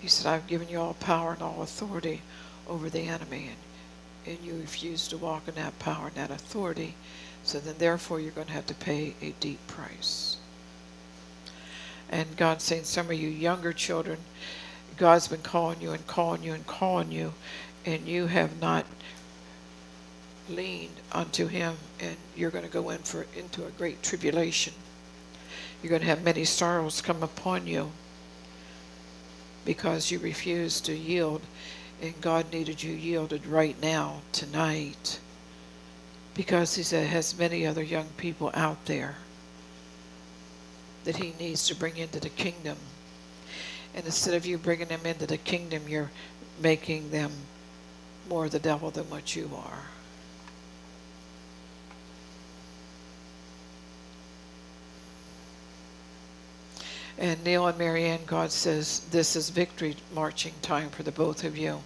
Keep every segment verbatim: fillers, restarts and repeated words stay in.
He said, I've given you all power and all authority over the enemy, and, and you refuse to walk in that power and that authority, so then therefore you're going to have to pay a deep price. And God's saying, some of you younger children, God's been calling you and calling you and calling you, and you have not leaned unto him, and you're going to go in for into a great tribulation. You're going to have many sorrows come upon you because you refused to yield, and God needed you yielded right now, tonight, because he said has many other young people out there that he needs to bring into the kingdom. And instead of you bringing them into the kingdom, you're making them more the devil than what you are. And Neil and Marianne, God says, this is victory marching time for the both of you.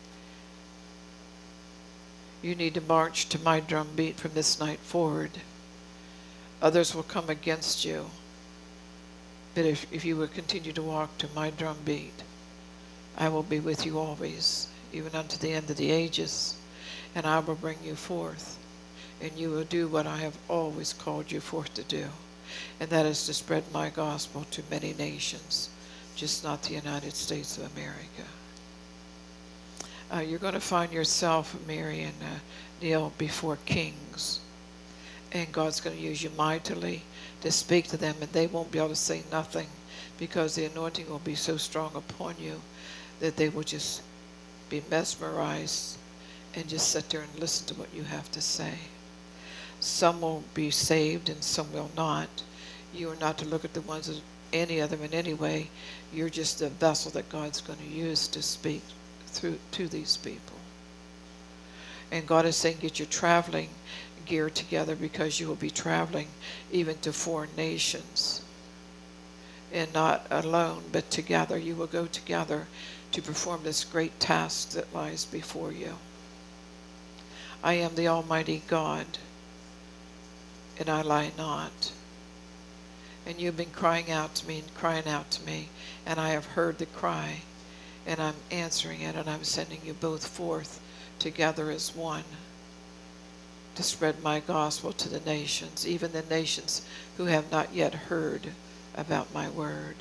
You need to march to my drum beat from this night forward. Others will come against you. But if, if you will continue to walk to my drum beat, I will be with you always, even unto the end of the ages. And I will bring you forth. And you will do what I have always called you forth to do. And that is to spread my gospel to many nations, just not the United States of America. Uh, you're going to find yourself, Mary and uh, Neil, before kings. And God's going to use you mightily to speak to them, and they won't be able to say nothing because the anointing will be so strong upon you that they will just be mesmerized and just sit there and listen to what you have to say. Some will be saved and some will not. You are not to look at the ones, as any of them in any way. You're just a vessel that God's going to use to speak through to these people. And God is saying, get your traveling gear together, because you will be traveling even to foreign nations. And not alone, but together. You will go together to perform this great task that lies before you. I am the Almighty God, and I lie not. And you've been crying out to me and crying out to me, and I have heard the cry, and I'm answering it, and I'm sending you both forth together as one to spread my gospel to the nations, even the nations who have not yet heard about my word.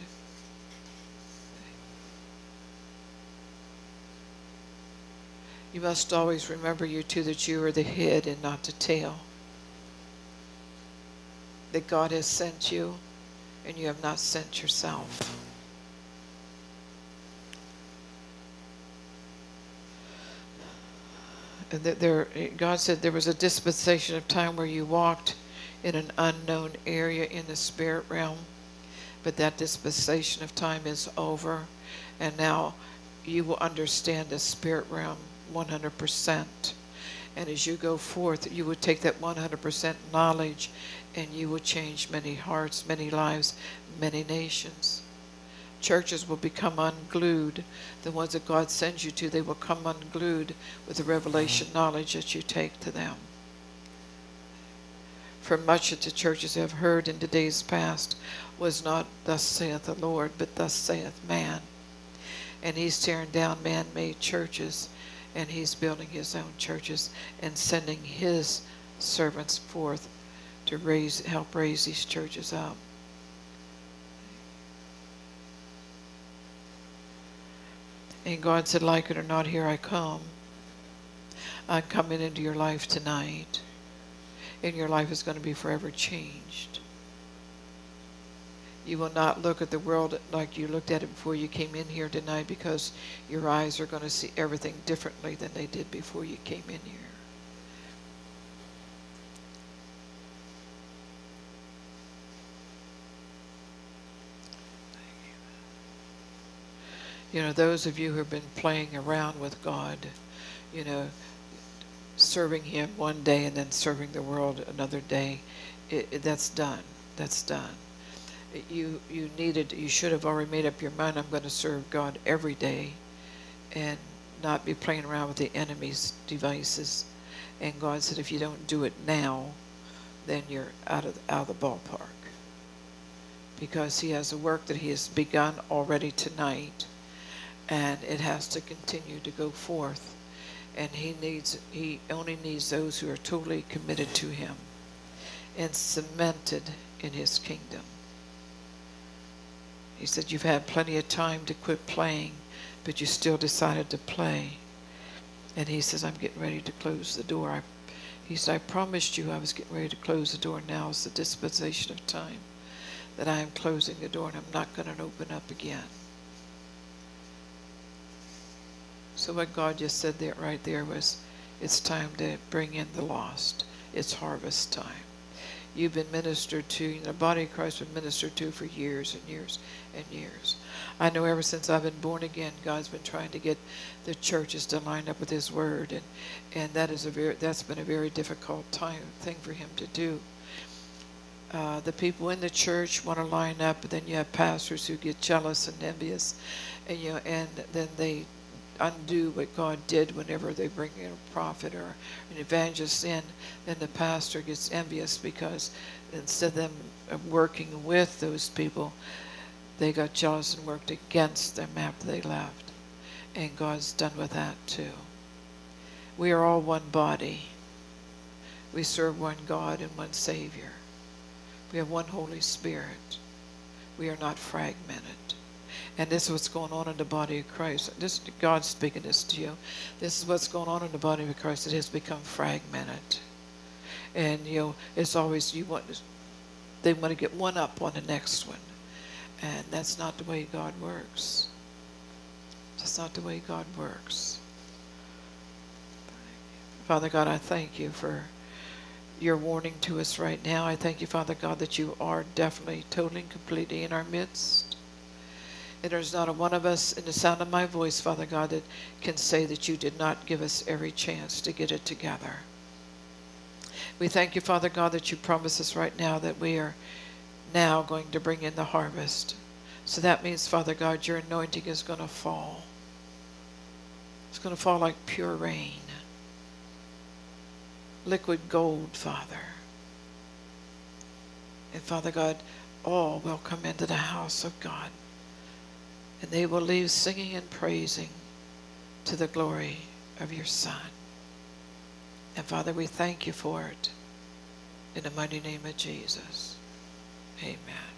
You must always remember, you too, that you are the head and not the tail. That God has sent you, and you have not sent yourself. And that there, God said there was a dispensation of time where you walked in an unknown area in the spirit realm, but that dispensation of time is over, and now you will understand the spirit realm one hundred percent. And as you go forth, you will take that one hundred percent knowledge, and you will change many hearts, many lives, many nations. Churches will become unglued. The ones that God sends you to, they will come unglued with the revelation knowledge that you take to them. For much that the churches have heard in the days past was not thus saith the Lord, but thus saith man. And he's tearing down man-made churches, and he's building his own churches and sending his servants forth to raise, help raise these churches up. And God said, like it or not, here I come. I'm coming into your life tonight. And your life is going to be forever changed. You will not look at the world like you looked at it before you came in here tonight, because your eyes are going to see everything differently than they did before you came in here. You know, those of you who have been playing around with God, you know, serving him one day and then serving the world another day, it, it, that's done. That's done. It, you you needed, you should have already made up your mind, I'm going to serve God every day and not be playing around with the enemy's devices. And God said, if you don't do it now, then you're out of, out of the ballpark. Because he has a work that he has begun already tonight. and it has to continue to go forth. And he needs, he only needs those who are totally committed to him and cemented in his kingdom. He said, you've had plenty of time to quit playing, but you still decided to play. And he says, I'm getting ready to close the door. I, he said, I promised you I was getting ready to close the door. Now is the dispensation of time that I am closing the door, and I'm not going to open up again. So what God just said there, right there, was it's time to bring in the lost. It's harvest time. You've been ministered to, you know, the body of Christ has been ministered to for years and years and years. I know ever since I've been born again, God's been trying to get the churches to line up with his word, and, and that is a very, that's been a very difficult time thing for him to do. Uh, the people in the church want to line up, but then you have pastors who get jealous and envious, and you know, and then they undo what God did whenever they bring in a prophet or an evangelist in. Then the pastor gets envious because instead of them working with those people, they got jealous and worked against them after they left. And God's done with that too. We are all one body. We serve one God and one Savior. We have one Holy Spirit. We are not fragmented. And this is what's going on in the body of Christ. This, God's speaking this to you. This is what's going on in the body of Christ. It has become fragmented. And, you know, it's always, you want, they want to get one up on the next one. And that's not the way God works. That's not the way God works. Father God, I thank you for your warning to us right now. I thank you, Father God, that you are definitely, totally, and completely in our midst. And there's not a one of us in the sound of my voice, Father God, that can say that you did not give us every chance to get it together. We thank you, Father God, that you promise us right now that we are now going to bring in the harvest. So that means, Father God, your anointing is going to fall. It's going to fall like pure rain. Liquid gold, Father. And Father God, all will come into the house of God. And they will leave singing and praising to the glory of your Son. And Father, we thank you for it. In the mighty name of Jesus. Amen.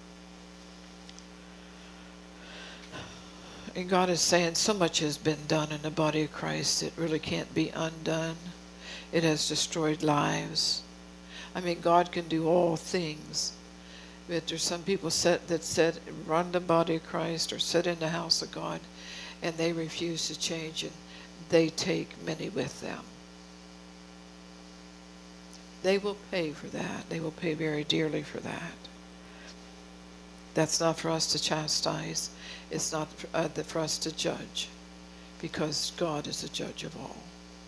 And God is saying so much has been done in the body of Christ. It really can't be undone. It has destroyed lives. I mean, God can do all things. But there's some people set, that said, run the body of Christ or sit in the house of God, and they refuse to change, and they take many with them. They will pay for that. They will pay very dearly for that. That's not for us to chastise. It's not for, uh, for us to judge, because God is the judge of all.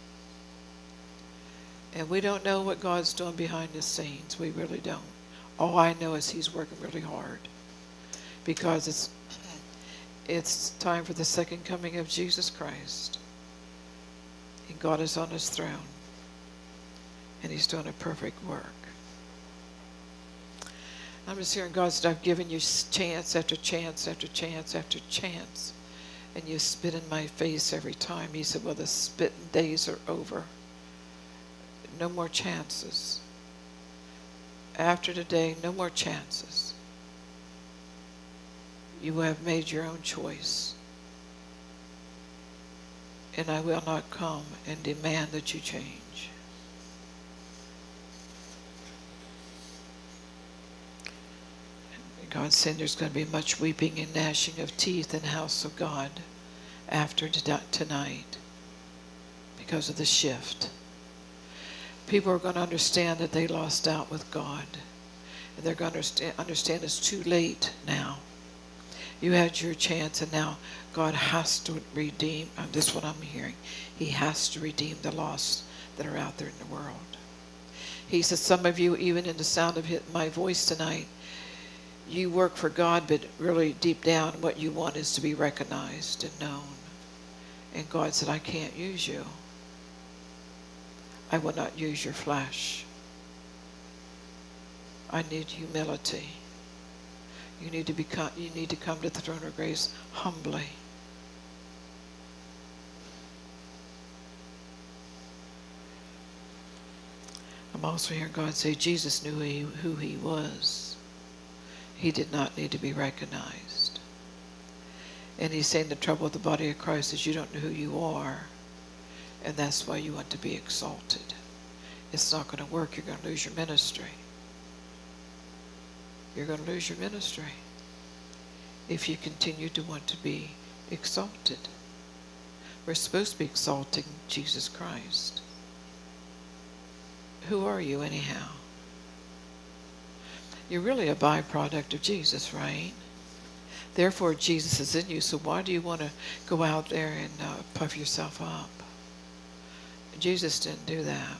And we don't know what God's doing behind the scenes. We really don't. All I know is he's working really hard, because it's it's time for the second coming of Jesus Christ. And God is on his throne, and he's doing a perfect work. I'm just hearing God said, I've given you chance after chance after chance after chance, and you spit in my face every time. He said, well, the spitting days are over. No more chances. After today, no more chances. You have made your own choice. And I will not come and demand that you change. And God said there's going to be much weeping and gnashing of teeth in the house of God after tonight because of the shift. People are going to understand that they lost out with God. And they're going to understand, understand it's too late now. You had your chance, and now God has to redeem. And this is what I'm hearing. He has to redeem the lost that are out there in the world. He says, some of you, even in the sound of my voice tonight, you work for God, but really deep down what you want is to be recognized and known. And God said, I can't use you. I will not use your flesh. I need humility. You need to become, you need to come to the throne of grace humbly I'm also hearing God say Jesus knew who he, who he was. He did not need to be recognized. And he's saying the trouble with the body of Christ is you don't know who you are, and that's why you want to be exalted. It's not going to work. You're going to lose your ministry. You're going to lose your ministry if you continue to want to be exalted. We're supposed to be exalting Jesus Christ. Who are you anyhow? You're really a byproduct of Jesus, right? Therefore, Jesus is in you, so why do you want to go out there and uh, puff yourself up? Jesus didn't do that.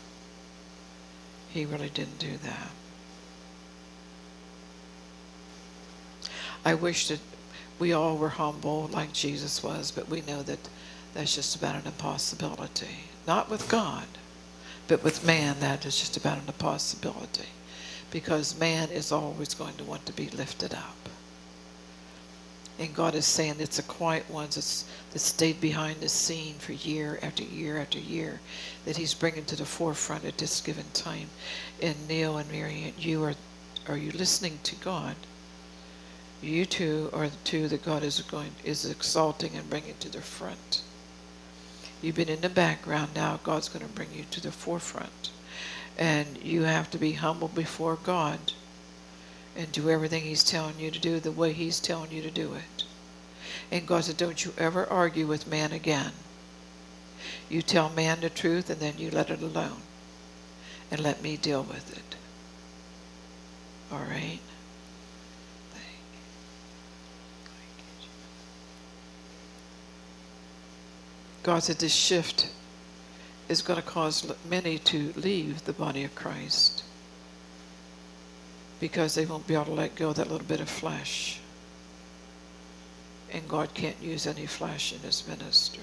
He really didn't do that. I wish that we all were humble like Jesus was, but we know that that's just about an impossibility. Not with God, but with man, that is just about an impossibility. Because man is always going to want to be lifted up. And God is saying it's the quiet ones that's, that stayed behind the scene for year after year after year that he's bringing to the forefront at this given time. And Neil and Marianne, you are, are you listening to God? You two are the two that God is going is exalting and bringing to the front. You've been in the background, now God's going to bring you to the forefront. And you have to be humble before God and do everything he's telling you to do the way he's telling you to do it. And God said, don't you ever argue with man again. You tell man the truth and then you let it alone. And let me deal with it. All right? God said this shift is going to cause many to leave the body of Christ because they won't be able to let go of that little bit of flesh. And God can't use any flesh in his ministry.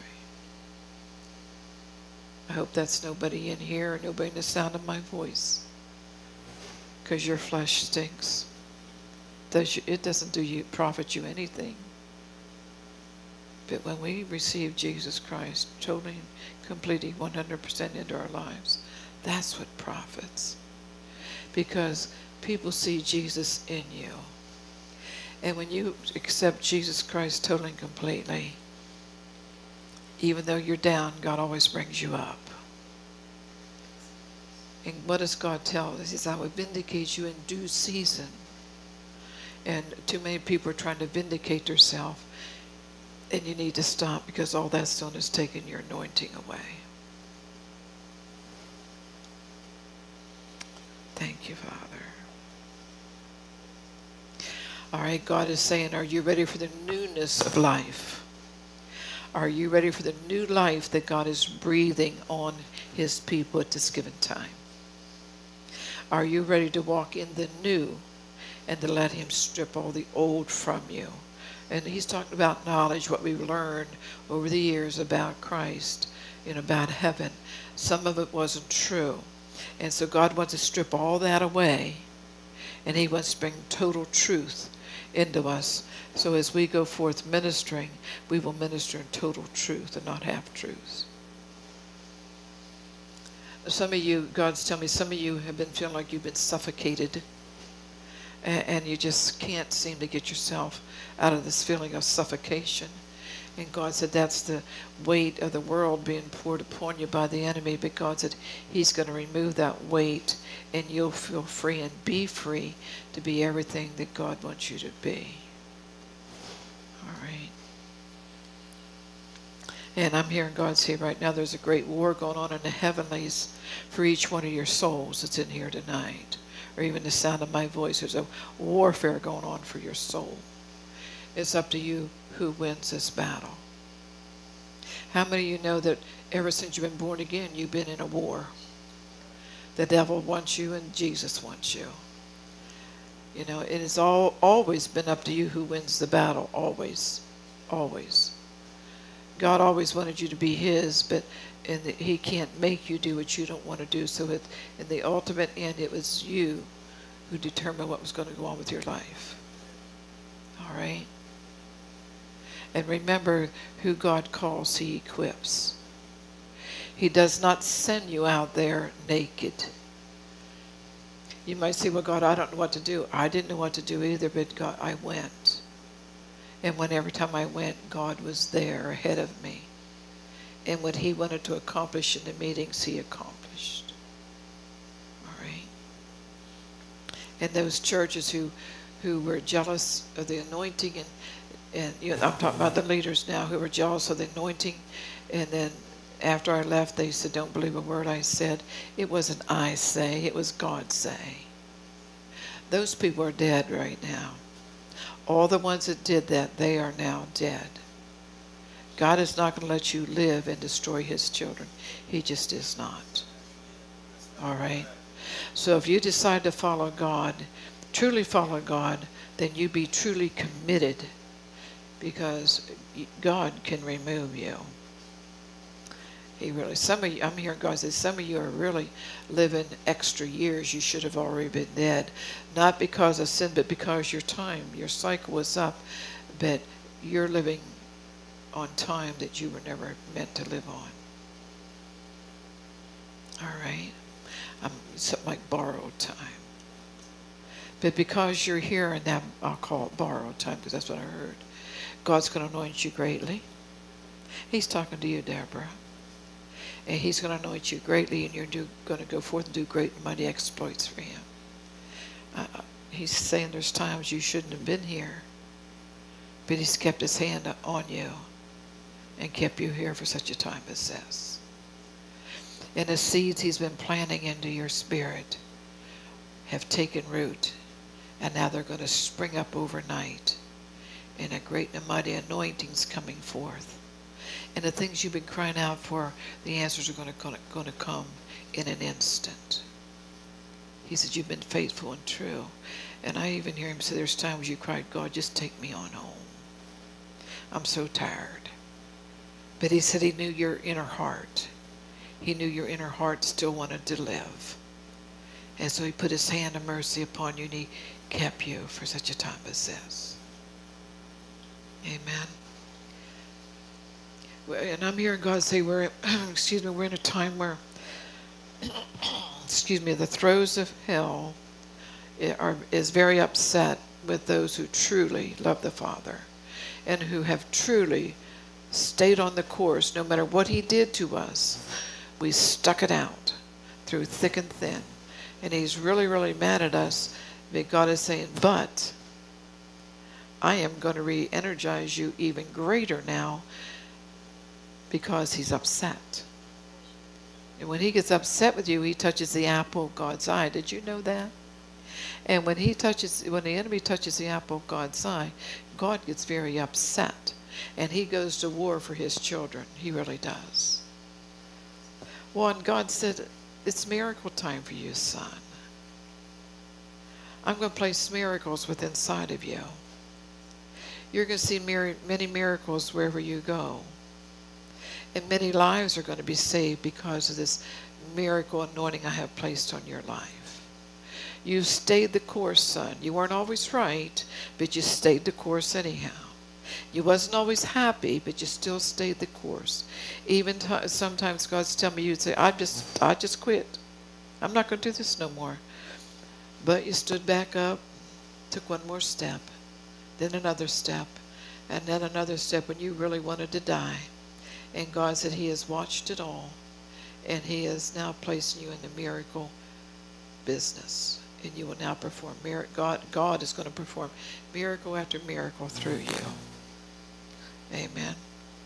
I hope that's nobody in here or nobody in the sound of my voice, because your flesh stinks. It doesn't do you, profit you anything. But when we receive Jesus Christ totally, completely, one hundred percent into our lives, that's what profits. Because people see Jesus in you. And when you accept Jesus Christ totally and completely, even though you're down, God always brings you up. And what does God tell us? He says, I will vindicate you in due season. And too many people are trying to vindicate themselves. And you need to stop, because all that's done is taking your anointing away. Thank you, Father. All right, God is saying, are you ready for the newness of life? Are you ready for the new life that God is breathing on his people at this given time? Are you ready to walk in the new and to let him strip all the old from you? And he's talking about knowledge, what we've learned over the years about Christ and about heaven. Some of it wasn't true. And so God wants to strip all that away. And he wants to bring total truth into us. So as we go forth ministering, we will minister in total truth and not half-truths. Some of you, God's telling me, some of you have been feeling like you've been suffocated. And you just can't seem to get yourself out of this feeling of suffocation. And God said that's the weight of the world being poured upon you by the enemy. But God said he's going to remove that weight and you'll feel free and be free to be everything that God wants you to be. All right. And I'm hearing God say right now there's a great war going on in the heavenlies for each one of your souls that's in here tonight. Or even the sound of my voice. There's a warfare going on for your soul. It's up to you who wins this battle. How many of you know that ever since you've been born again, you've been in a war? The devil wants you and Jesus wants you. You know, it has all always been up to you who wins the battle. Always. Always. God always wanted you to be his, but and the, he can't make you do what you don't want to do. So it, in the ultimate end, it was you who determined what was going to go on with your life. All right? And remember, who God calls, he equips. He does not send you out there naked. You might say, well, God, I don't know what to do. I didn't know what to do either, but God, I went. And when every time I went, God was there ahead of me. And what he wanted to accomplish in the meetings, he accomplished. All right? And those churches who, who were jealous of the anointing, and, and you know, I'm talking about the leaders now who were jealous of the anointing, and then after I left, they said, don't believe a word I said. It wasn't I say, it was God say. Those people are dead right now. All the ones that did that, they are now dead. God is not going to let you live and destroy his children. He just is not. All right? So if you decide to follow God, truly follow God, then you be truly committed, because God can remove you. He really, some of you, I'm hearing God say, some of you are really living extra years. You should have already been dead. Not because of sin, but because your time, your cycle was up. But you're living on time that you were never meant to live on. All right? Um, something like borrowed time. But because you're here, and that I'll call it borrowed time, because that's what I heard, God's going to anoint you greatly. He's talking to you, Deborah. And he's going to anoint you greatly, and you're do, going to go forth and do great and mighty exploits for him. Uh, he's saying there's times you shouldn't have been here, but he's kept his hand on you and kept you here for such a time as this. And the seeds he's been planting into your spirit have taken root, and now they're going to spring up overnight, and a great and mighty anointing's coming forth. And the things you've been crying out for, the answers are going to, going to, going to come in an instant. He said, you've been faithful and true. And I even hear him say, there's times you cried, God, just take me on home. I'm so tired. But he said he knew your inner heart. He knew your inner heart still wanted to live. And so he put his hand of mercy upon you, and he kept you for such a time as this. Amen. And I'm hearing God say, we're, excuse me, we're in a time where, excuse me, the throes of hell are, is very upset with those who truly love the Father and who have truly stayed on the course. No matter what he did to us, we stuck it out through thick and thin. And he's really, really mad at us. But God is saying, but I am going to re-energize you even greater now, because he's upset. And when he gets upset with you, he touches the apple of God's eye. Did you know that? And when he touches, when the enemy touches the apple of God's eye, God gets very upset. And he goes to war for his children. He really does. Well, and God said, it's miracle time for you, son. I'm going to place miracles within inside of you. You're going to see many miracles wherever you go. And many lives are going to be saved because of this miracle anointing I have placed on your life. You stayed the course, son. You weren't always right, but you stayed the course anyhow. You wasn't always happy, but you still stayed the course. Even t- sometimes God's telling me, you'd say, I just, I just quit. I'm not going to do this no more. But you stood back up, took one more step, then another step, and then another step when you really wanted to die. And God said he has watched it all, and he is now placing you in the miracle business. And you will now perform miracle. God, God is going to perform miracle after miracle through you. Amen.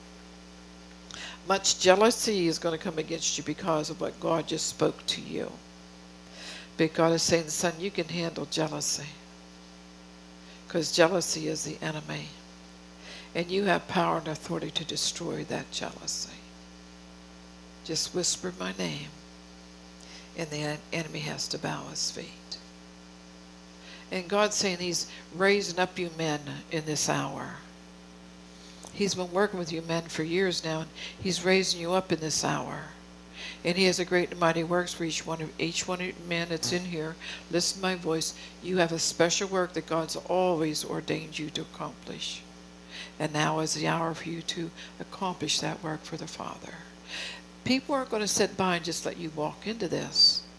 Much jealousy is going to come against you because of what God just spoke to you. But God is saying, son, you can handle jealousy, because jealousy is the enemy. And you have power and authority to destroy that jealousy. Just whisper my name, and the enemy has to bow his feet. And God's saying he's raising up you men in this hour. He's been working with you men for years now, and he's raising you up in this hour. And he has a great and mighty works for each one of each one of you men that's in here. Listen to my voice. You have a special work that God's always ordained you to accomplish. And now is the hour for you to accomplish that work for the Father. People aren't going to sit by and just let you walk into this.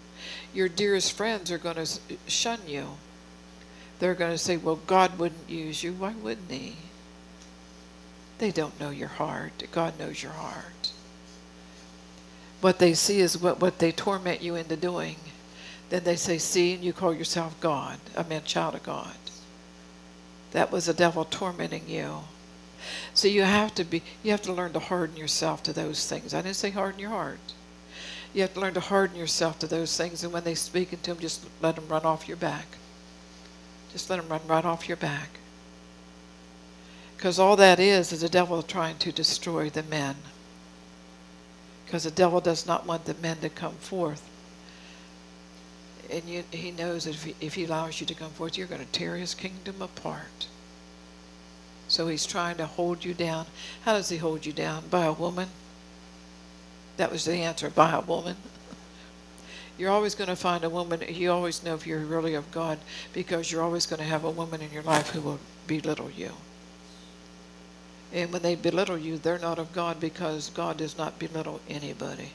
Your dearest friends are going to shun you. They're going to say, well, God wouldn't use you. Why wouldn't he? They don't know your heart. God knows your heart. What they see is what, what they torment you into doing. Then they say, see, and you call yourself God. I mean, child of God. That was the devil tormenting you. So you have to be, you have to learn to harden yourself to those things. I didn't say harden your heart. You have to learn to harden yourself to those things, and when they speak into them, just let them run off your back. Just let them run right off your back. Because all that is is the devil trying to destroy the men. Because the devil does not want the men to come forth. And you, he knows that if he, if he allows you to come forth, you're going to tear his kingdom apart. So he's trying to hold you down. How does he hold you down? By a woman? That was the answer, by a woman. You're always going to find a woman. You always know if you're really of God, because you're always going to have a woman in your life who will belittle you. And when they belittle you, they're not of God, because God does not belittle anybody.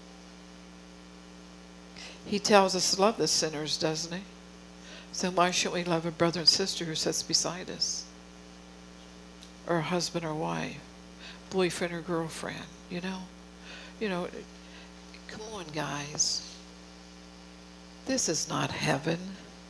He tells us to love the sinners, doesn't he? So why shouldn't we love a brother and sister who sits beside us? Or a husband or wife, boyfriend or girlfriend, you know? You know, come on, guys. This is not heaven.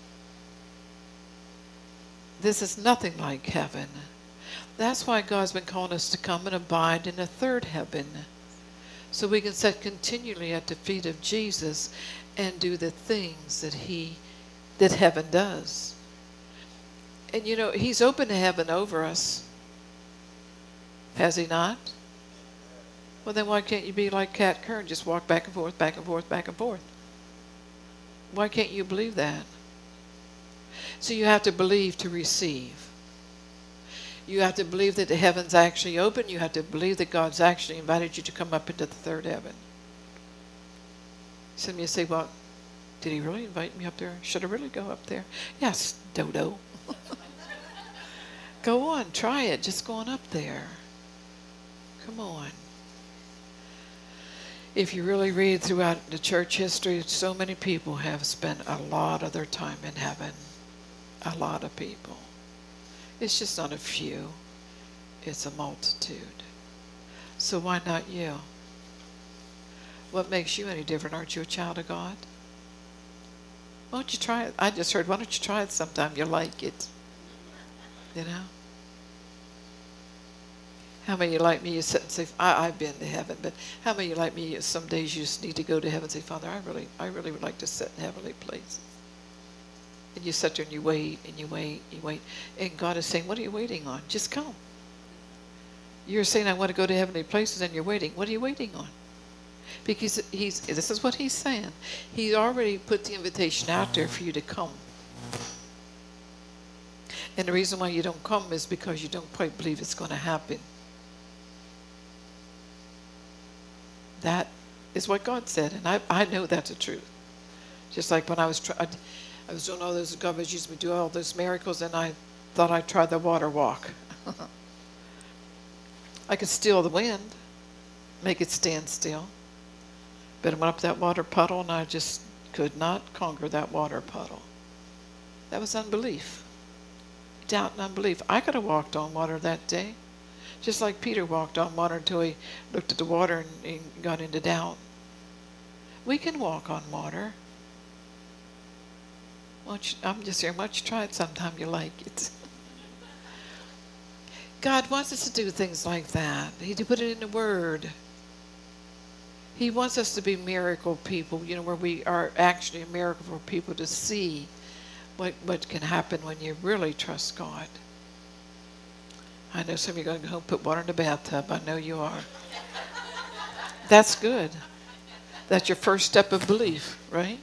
This is nothing like heaven. That's why God's been calling us to come and abide in a third heaven, so we can sit continually at the feet of Jesus and do the things that he, that heaven does. And you know, he's opened heaven over us. Has he not? Well, then why can't you be like Kat Kern, just walk back and forth, back and forth, back and forth? Why can't you believe that? So you have to believe to receive. You have to believe that the heaven's actually open. You have to believe that God's actually invited you to come up into the third heaven. Some of you say, well, did he really invite me up there? Should I really go up there? Yes, Dodo. Go on, try it. Just going up there. Come on. If you really read throughout the church history, so many people have spent a lot of their time in heaven. A lot of people. It's just not a few. It's a multitude. So why not you? What makes you any different? Aren't you a child of God? Why don't you try it? I just heard, why don't you try it sometime? You'll like it. You know? How many of you like me, you sit and say, I, I've been to heaven, but how many of you like me, some days you just need to go to heaven and say, Father, I really, I really would like to sit in heavenly places. And you sit there and you wait and you wait, you wait. And God is saying, what are you waiting on? Just come. You're saying, I want to go to heavenly places, and you're waiting. What are you waiting on? Because he's, this is what he's saying. He already put the invitation out there for you to come. And the reason why you don't come is because you don't quite believe it's going to happen. That is what God said, and I, I know that's the truth. Just like when I was trying, I was doing all those, God was using me to do all those miracles, and I thought I'd try the water walk. I could steal the wind, make it stand still. But I went up that water puddle, and I just could not conquer that water puddle. That was unbelief. Doubt and unbelief. I could have walked on water that day. Just like Peter walked on water until he looked at the water and, and got into doubt. We can walk on water. Won't you, I'm just here. Why don't you try it sometime? You like it. God wants us to do things like that. He put it in the Word. He wants us to be miracle people, you know, where we are actually a miracle for people to see what, what can happen when you really trust God. I know some of you are going to go home and put water in the bathtub. I know you are. That's good. That's your first step of belief, right?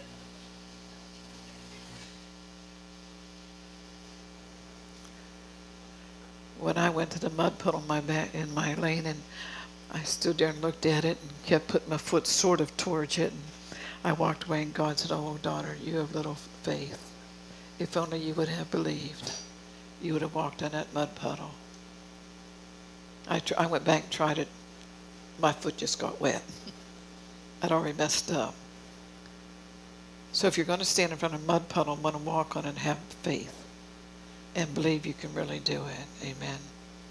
When I went to the mud puddle in my, back, in my lane, and I stood there and looked at it and kept putting my foot sort of towards it, and I walked away, and God said, oh, daughter, you have little faith. If only you would have believed, you would have walked in that mud puddle. I, tr- I went back and tried it. My foot just got wet. I'd already messed up. So if you're going to stand in front of a mud puddle, want to walk on it and have faith and believe you can really do it. Amen.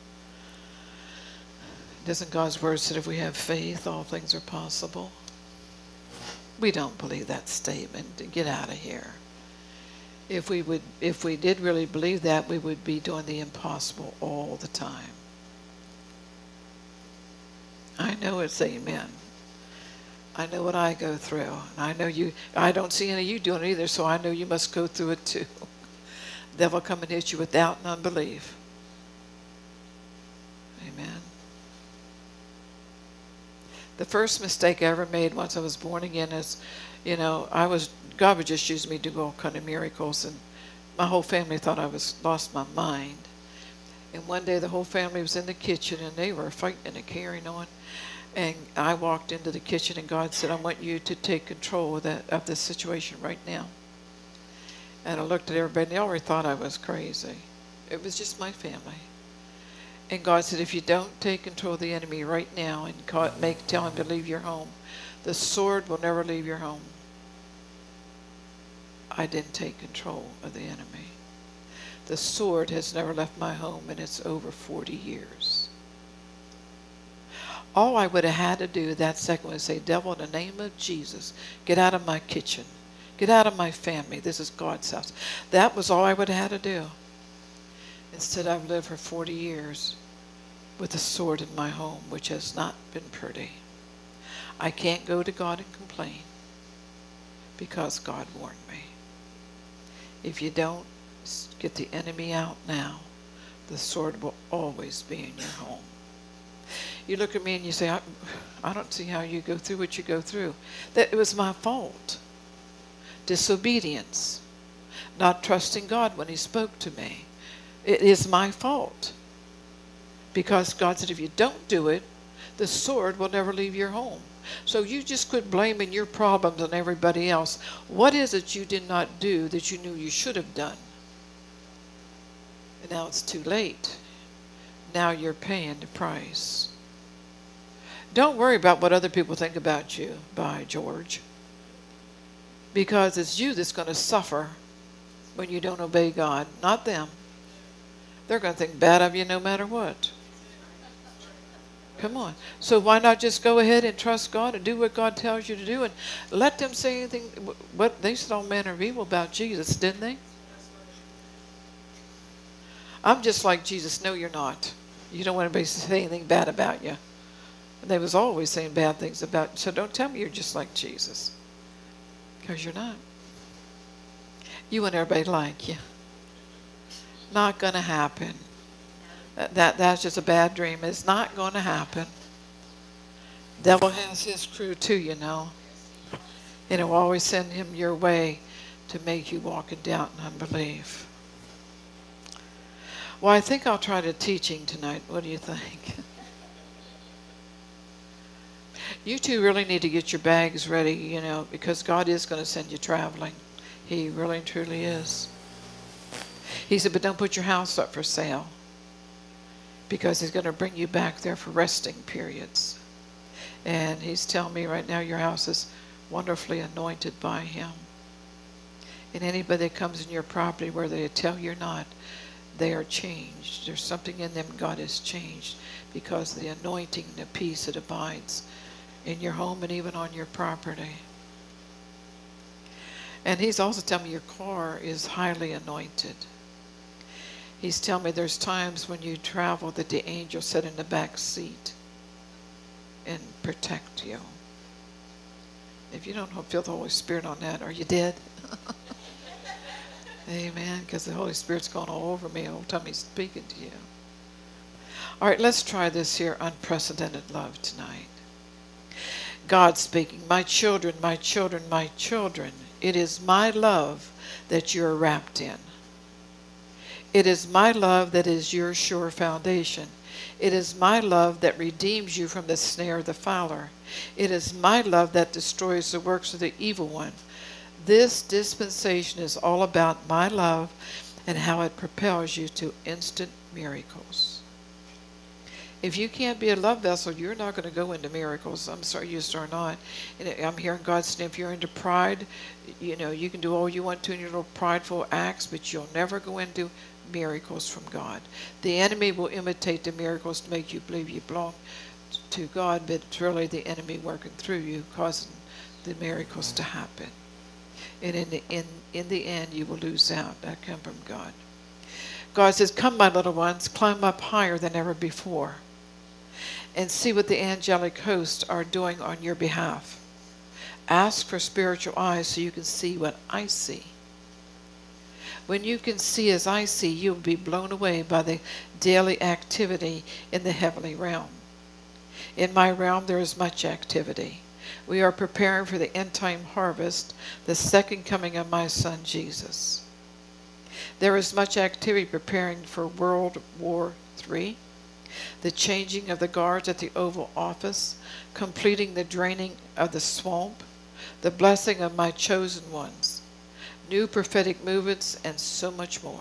Doesn't God's word say if we have faith, all things are possible? We don't believe that statement. Get out of here. If we would, if we did really believe that, we would be doing the impossible all the time. I know it's amen. I know what I go through. And I know you, I don't see any of you doing it either, so I know you must go through it too. The devil come and hit you with doubt and unbelief. Amen. The first mistake I ever made once I was born again is, you know, I was, God would just use me to do all kind of miracles, and my whole family thought I was lost my mind. And one day the whole family was in the kitchen, and they were fighting and carrying on. And I walked into the kitchen, and God said, I want you to take control of, that, of this situation right now. And I looked at everybody, and they already thought I was crazy. It was just my family. And God said, if you don't take control of the enemy right now and call, make tell him to leave your home, the sword will never leave your home. I didn't take control of the enemy. The sword has never left my home, and it's over forty years. All I would have had to do that second was say, devil, in the name of Jesus, get out of my kitchen. Get out of my family. This is God's house. That was all I would have had to do. Instead, I've lived for forty years with a sword in my home, which has not been pretty. I can't go to God and complain because God warned me. If you don't get the enemy out now, the sword will always be in your home. You look at me and you say, I, I don't see how you go through what you go through. That it was my fault. Disobedience. Not trusting God when he spoke to me. It is my fault. Because God said, if you don't do it, the sword will never leave your home. So you just quit blaming your problems on everybody else. What is it you did not do that you knew you should have done? And now it's too late. Now you're paying the price. Don't worry about what other people think about you, by George. Because it's you that's going to suffer when you don't obey God, not them. They're going to think bad of you no matter what. Come on. So why not just go ahead and trust God and do what God tells you to do, and let them say anything. What they said all manner of evil about Jesus, didn't they? I'm just like Jesus. No, you're not. You don't want anybody to say anything bad about you. And they was always saying bad things about you. So don't tell me you're just like Jesus. Because you're not. You want everybody to like you. Not going to happen. That, that That's just a bad dream. It's not going to happen. Devil has his crew too, you know. And he'll always send him your way to make you walk in doubt and unbelief. Well, I think I'll try the teaching tonight. What do you think? You two really need to get your bags ready, you know, because God is going to send you traveling. He really and truly is. He said, but don't put your house up for sale, because he's going to bring you back there for resting periods. And he's telling me right now your house is wonderfully anointed by him. And anybody that comes in your property where they tell you're not, they are changed. There's something in them God has changed because of the anointing and the peace that abides in your home and even on your property. And he's also telling me your car is highly anointed. He's telling me there's times when you travel that the angels sit in the back seat and protect you. If you don't feel the Holy Spirit on that, are you dead? Amen. Because the Holy Spirit's gone all over me all the time he's speaking to you. All right, let's try this here unprecedented love tonight. God speaking, my children, my children, my children, it is my love that you're wrapped in. It is my love that is your sure foundation. It is my love that redeems you from the snare of the fowler. It is my love that destroys the works of the evil one. This dispensation is all about my love and how it propels you to instant miracles. If you can't be a love vessel, you're not going to go into miracles. I'm sorry, you just are not. And I'm hearing God say, if you're into pride, you know, you can do all you want to in your little prideful acts, but you'll never go into miracles from God. The enemy will imitate the miracles to make you believe you belong to God, but it's really the enemy working through you, causing the miracles to happen. And in the, in, in the end, you will lose out. That come from God. God says, come, my little ones, climb up higher than ever before, and see what the angelic hosts are doing on your behalf. Ask for spiritual eyes so you can see what I see. When you can see as I see, you'll be blown away by the daily activity in the heavenly realm. In my realm, there is much activity. We are preparing for the end-time harvest, the second coming of my Son, Jesus. There is much activity preparing for World War Three, the changing of the guards at the Oval Office, completing the draining of the swamp, the blessing of my chosen ones, new prophetic movements, and so much more.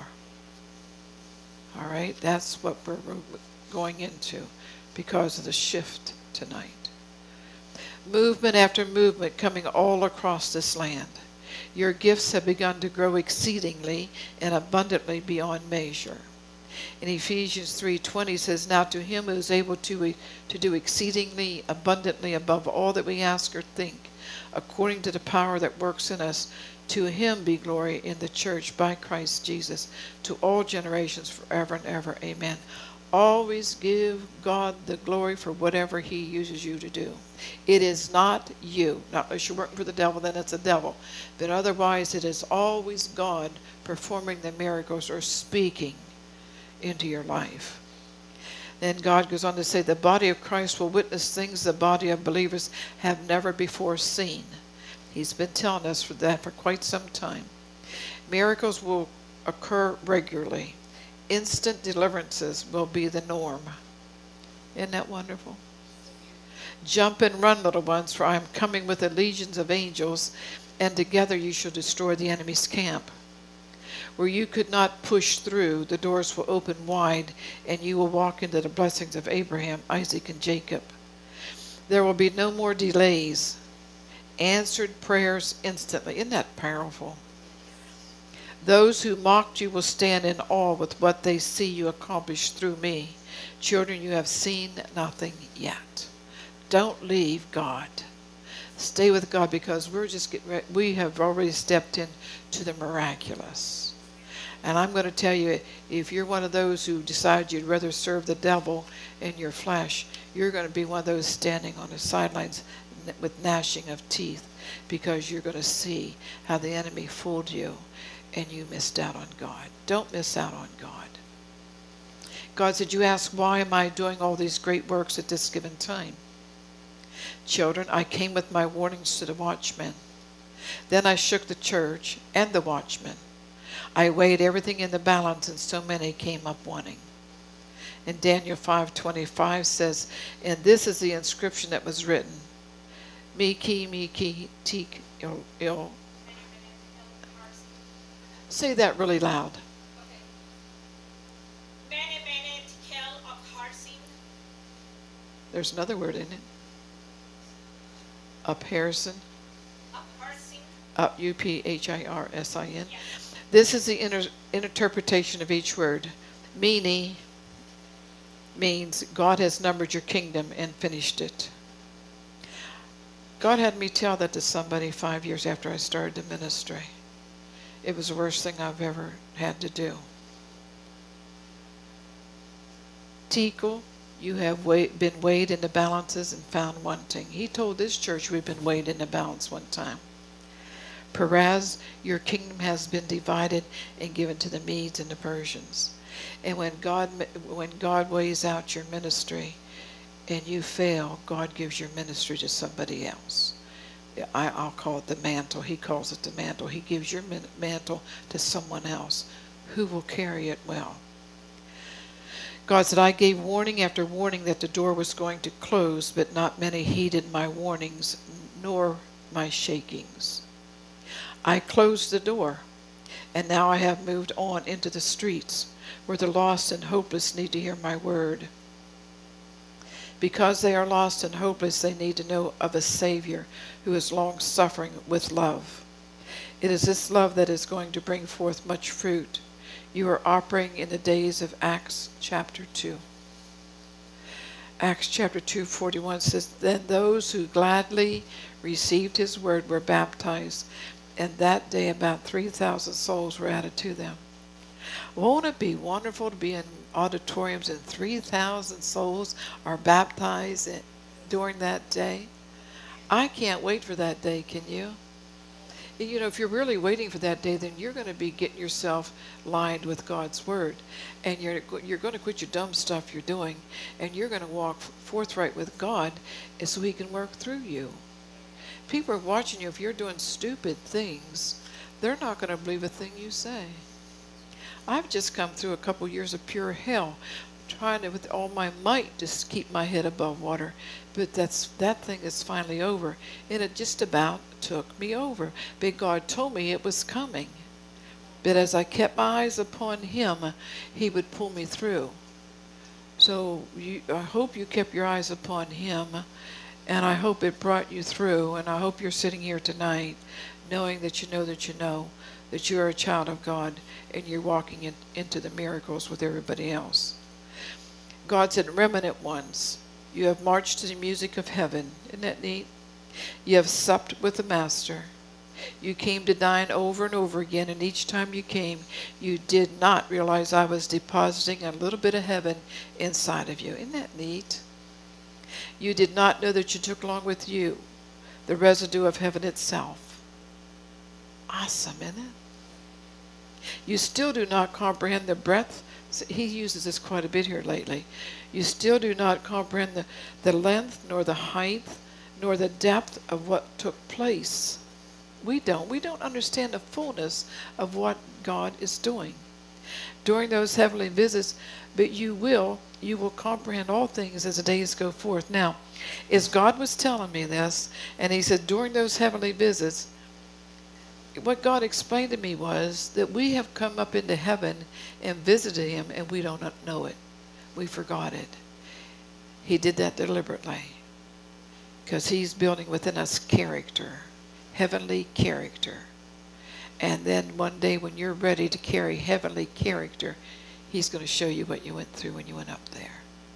All right, that's what we're going into because of the shift tonight. Movement after movement coming all across this land. Your gifts have begun to grow exceedingly and abundantly beyond measure. In Ephesians three twenty says, now to him who is able to, to do exceedingly abundantly above all that we ask or think, according to the power that works in us, to him be glory in the church by Christ Jesus, to all generations forever and ever. Amen. Always give God the glory for whatever he uses you to do. It is not you. Not unless you're working for the devil, then it's the devil. But otherwise, it is always God performing the miracles or speaking into your life. Then God goes on to say, the body of Christ will witness things the body of believers have never before seen. He's been telling us for that for quite some time. Miracles will occur regularly. Instant deliverances will be the norm. Isn't that wonderful? Jump and run, little ones, for I am coming with the legions of angels, and together you shall destroy the enemy's camp. Where you could not push through, the doors will open wide, and you will walk into the blessings of Abraham, Isaac, and Jacob. There will be no more delays. Answered prayers instantly. Isn't that powerful? Those who mocked you will stand in awe with what they see you accomplish through me. Children, you have seen nothing yet. Don't leave God. Stay with God, because we're just getting ready. We have already stepped into the miraculous. And I'm going to tell you, if you're one of those who decide you'd rather serve the devil in your flesh, you're going to be one of those standing on the sidelines with gnashing of teeth, because you're going to see how the enemy fooled you and you missed out on God. Don't miss out on God. God said, you ask, why am I doing all these great works at this given time? Children, I came with my warnings to the watchmen. Then I shook the church and the watchmen. I weighed everything in the balance, and so many came up wanting. And Daniel five twenty-five says, and this is the inscription that was written, Miki, Miki, Tik, Il, Il. Say that really loud. Bene, bene, Tekel, Upharsin. There's another word in it. Upharsin. Upharsin. Up, U P H I R S I N. Yes. This is the inter- interpretation of each word. Mene means God has numbered your kingdom and finished it. God had me tell that to somebody five years after I started the ministry. It was the worst thing I've ever had to do. Tekel, you have weighed, been weighed in the balances and found wanting. He told this church we've been weighed in the balance one time. Peraz, your kingdom has been divided and given to the Medes and the Persians. And when God, when God weighs out your ministry and you fail, God gives your ministry to somebody else. I, I'll call it the mantle. He calls it the mantle. He gives your mantle to someone else who will carry it well. God said, I gave warning after warning that the door was going to close, but not many heeded my warnings, nor my shakings. I closed the door, and now I have moved on into the streets where the lost and hopeless need to hear my word. Because they are lost and hopeless, they need to know of a Savior who is long-suffering with love. It is this love that is going to bring forth much fruit. You are operating in the days of Acts chapter two. Acts chapter two, forty-one says, Then those who gladly received his word were baptized, and that day about three thousand souls were added to them. Won't it be wonderful to be in auditoriums and three thousand souls are baptized during that day? I can't wait for that day, can you? You know, if you're really waiting for that day, then you're going to be getting yourself lined with God's Word. And you're, you're going to quit your dumb stuff you're doing, and you're going to walk forthright with God so he can work through you. People are watching you. If you're doing stupid things, they're not going to believe a thing you say. I've just come through a couple years of pure hell, trying to, with all my might, just keep my head above water. But that's that thing is finally over. And it just about took me over. But God told me it was coming. But as I kept my eyes upon him, he would pull me through. So you, I hope you kept your eyes upon him. And I hope it brought you through. And I hope you're sitting here tonight knowing that you know that you know that you are a child of God and you're walking in, into the miracles with everybody else. God said, remnant ones, you have marched to the music of heaven. Isn't that neat? You have supped with the Master. You came to dine over and over again, and each time you came, you did not realize I was depositing a little bit of heaven inside of you. Isn't that neat? You did not know that you took along with you the residue of heaven itself. Awesome, isn't it? You still do not comprehend the breadth. He uses this quite a bit here lately. You still do not comprehend the, the length, nor the height, nor the depth of what took place. We don't. We don't understand the fullness of what God is doing during those heavenly visits, but you will, you will comprehend all things as the days go forth. Now, as God was telling me this, and he said during those heavenly visits, what God explained to me was that we have come up into heaven and visited him, and we don't know it. We forgot it. He did that deliberately because he's building within us character, heavenly character. And then one day when you're ready to carry heavenly character, he's going to show you what you went through when you went up there.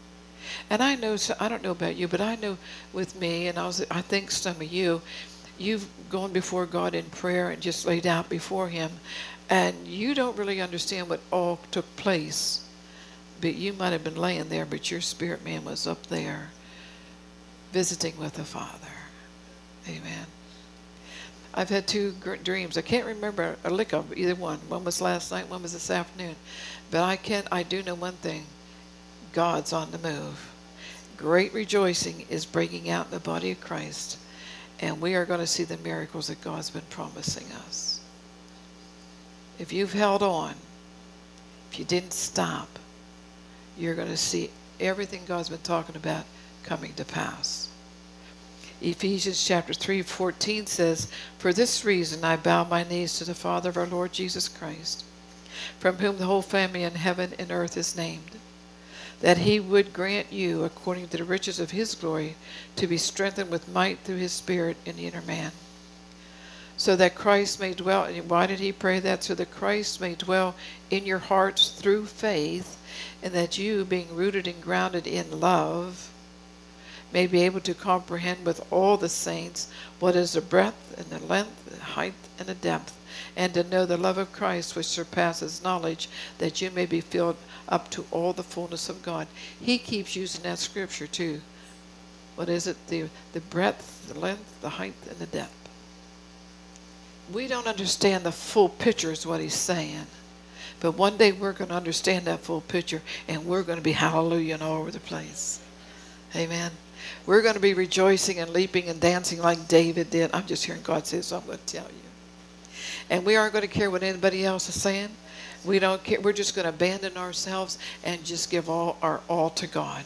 And I know, so I don't know about you, but I know with me, and I, was, I think some of you, you've gone before God in prayer and just laid out before him, and you don't really understand what all took place. But you might have been laying there, but your spirit man was up there visiting with the Father. Amen. I've had two dreams. I can't remember a lick of either one. One was last night, one was this afternoon. But I can I do know one thing. God's on the move. Great rejoicing is breaking out in the body of Christ. And we are going to see the miracles that God's been promising us. If you've held on, if you didn't stop, you're going to see everything God's been talking about coming to pass. Ephesians chapter three fourteen says, For this reason I bow my knees to the Father of our Lord Jesus Christ, from whom the whole family in heaven and earth is named, that he would grant you, according to the riches of his glory, to be strengthened with might through his Spirit in the inner man, so that Christ may dwell. And why did he pray that? So that Christ may dwell in your hearts through faith, and that you, being rooted and grounded in love, may be able to comprehend with all the saints what is the breadth and the length, the height and the depth, and to know the love of Christ which surpasses knowledge, that you may be filled up to all the fullness of God. He keeps using that scripture too. What is it? The, the breadth, the length, the height, and the depth. We don't understand the full picture is what he's saying. But one day we're going to understand that full picture, and we're going to be hallelujah all over the place. Amen. We're going to be rejoicing and leaping and dancing like David did. I'm just hearing God say, so I'm going to tell you. And we aren't going to care what anybody else is saying. We don't care. We're just going to abandon ourselves and just give all our all to God.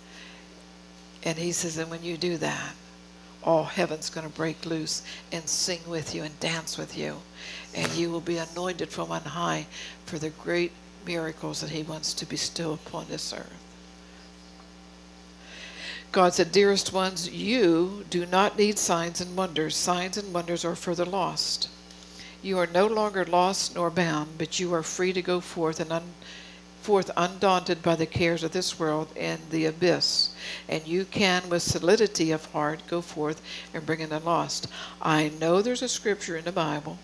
And he says, and when you do that, all heaven's going to break loose and sing with you and dance with you. And you will be anointed from on high for the great miracles that he wants to bestow upon this earth. God said, dearest ones, you do not need signs and wonders. Signs and wonders are for the lost. You are no longer lost nor bound, but you are free to go forth and un- forth undaunted by the cares of this world and the abyss. And you can, with solidity of heart, go forth and bring in the lost. I know there's a scripture in the Bible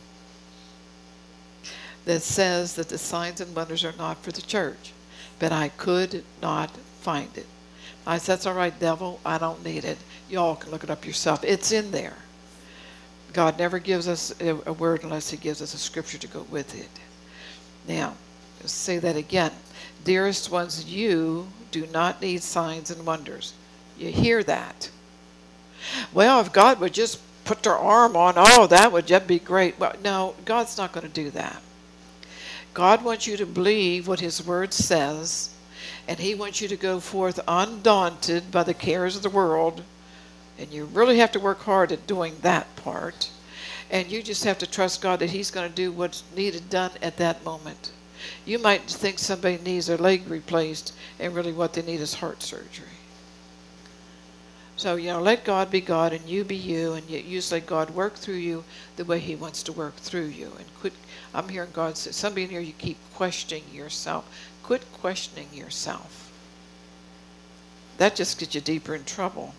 that says that the signs and wonders are not for the church, but I could not find it. I said, that's all right, devil. I don't need it. Y'all can look it up yourself. It's in there. God never gives us a, a word unless he gives us a scripture to go with it. Now, let's say that again. Dearest ones, you do not need signs and wonders. You hear that? Well, if God would just put their arm on, oh, that would just be great. Well, no, God's not going to do that. God wants you to believe what his word says, and he wants you to go forth undaunted by the cares of the world. And you really have to work hard at doing that part. And you just have to trust God that he's going to do what's needed done at that moment. You might think somebody needs their leg replaced, and really what they need is heart surgery. So, you know, let God be God and you be you, and you, you just let God work through you the way he wants to work through you. And quit, I'm hearing God say, somebody in here, you keep questioning yourself. Quit questioning yourself. That just gets you deeper in trouble.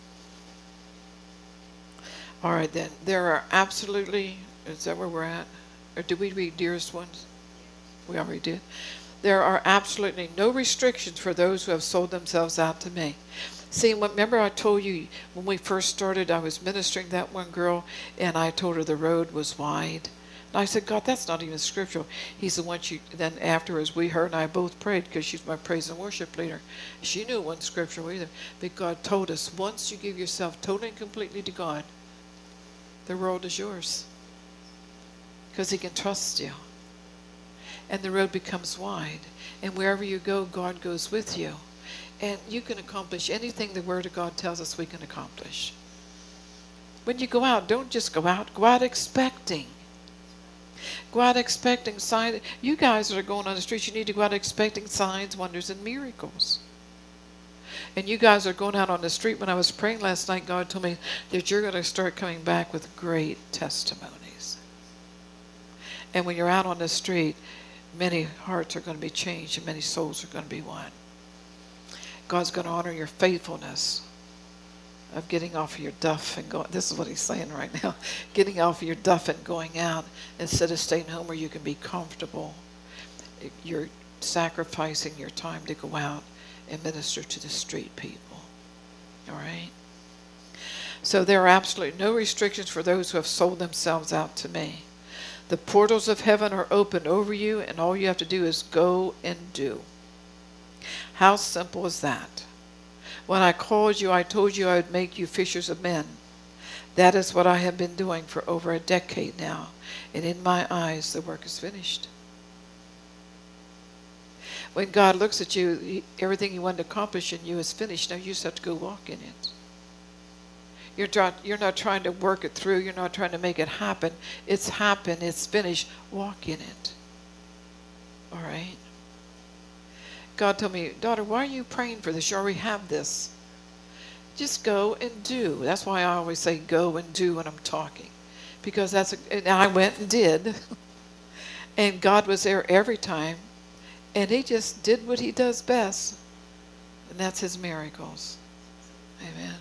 All right, then. There are absolutely, is that where we're at? Or did we read dearest ones? We already did. There are absolutely no restrictions for those who have sold themselves out to me. See, remember I told you when we first started, I was ministering that one girl, and I told her the road was wide. And I said, God, that's not even scriptural. He's the one she, then afterwards, we, her and I both prayed because she's my praise and worship leader. She knew it wasn't scriptural either. But God told us, once you give yourself totally and completely to God, the world is yours. Because he can trust you. And the road becomes wide. And wherever you go, God goes with you. And you can accomplish anything the Word of God tells us we can accomplish. When you go out, don't just go out. Go out expecting. Go out expecting signs. You guys that are going on the streets, you need to go out expecting signs, wonders, and miracles. And you guys are going out on the street. When I was praying last night, God told me that you're going to start coming back with great testimonies. And when you're out on the street, many hearts are going to be changed and many souls are going to be won. God's going to honor your faithfulness of getting off of your duff and going. This is what he's saying right now. Getting off of your duff and going out instead of staying home where you can be comfortable. You're sacrificing your time to go out and minister to the street people. All right? So there are absolutely no restrictions for those who have sold themselves out to me. The portals of heaven are open over you, and all you have to do is go and do. How simple is that? When I called you, I told you I would make you fishers of men. That is what I have been doing for over a decade now. And in my eyes, the work is finished. When God looks at you, he, everything he wanted to accomplish in you is finished. Now you just have to go walk in it. You're, try, you're not trying to work it through. You're not trying to make it happen. It's happened. It's finished. Walk in it. All right? God told me, daughter, why are you praying for this? You already have this. Just go and do. That's why I always say go and do when I'm talking. Because that's, a, and I went and did. And God was there every time. And he just did what he does best. And that's his miracles. Amen.